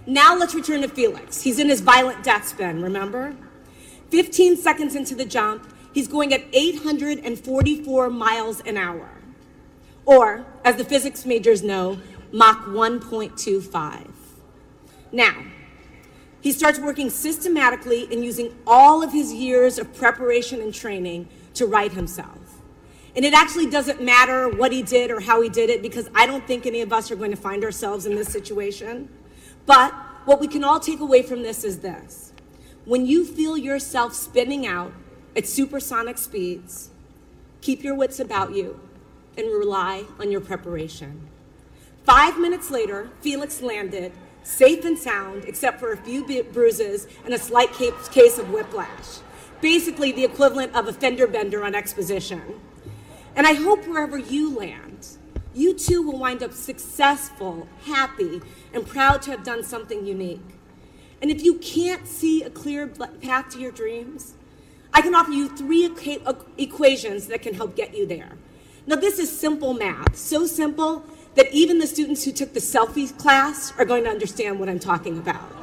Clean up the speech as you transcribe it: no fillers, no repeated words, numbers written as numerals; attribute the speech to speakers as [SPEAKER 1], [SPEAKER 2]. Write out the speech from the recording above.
[SPEAKER 1] Now let's return to Felix. He's in his violent death spin, remember? 15 seconds into the jump, he's going at 844 miles an hour. Or, as the physics majors know, Mach 1.25. Now, he starts working systematically and using all of his years of preparation and training to right himself. And it actually doesn't matter what he did or how he did it, because I don't think any of us are going to find ourselves in this situation. But what we can all take away from this is this. When you feel yourself spinning out at supersonic speeds, keep your wits about you and rely on your preparation. 5 minutes later, Felix landed, safe and sound, except for a few bruises and a slight case of whiplash. Basically the equivalent of a fender bender on exposition. And I hope wherever you land, you too will wind up successful, happy, and proud to have done something unique. And if you can't see a clear path to your dreams, I can offer you 3 equations that can help get you there. Now this is simple math, so simple that even the students who took the selfie class are going to understand what I'm talking about.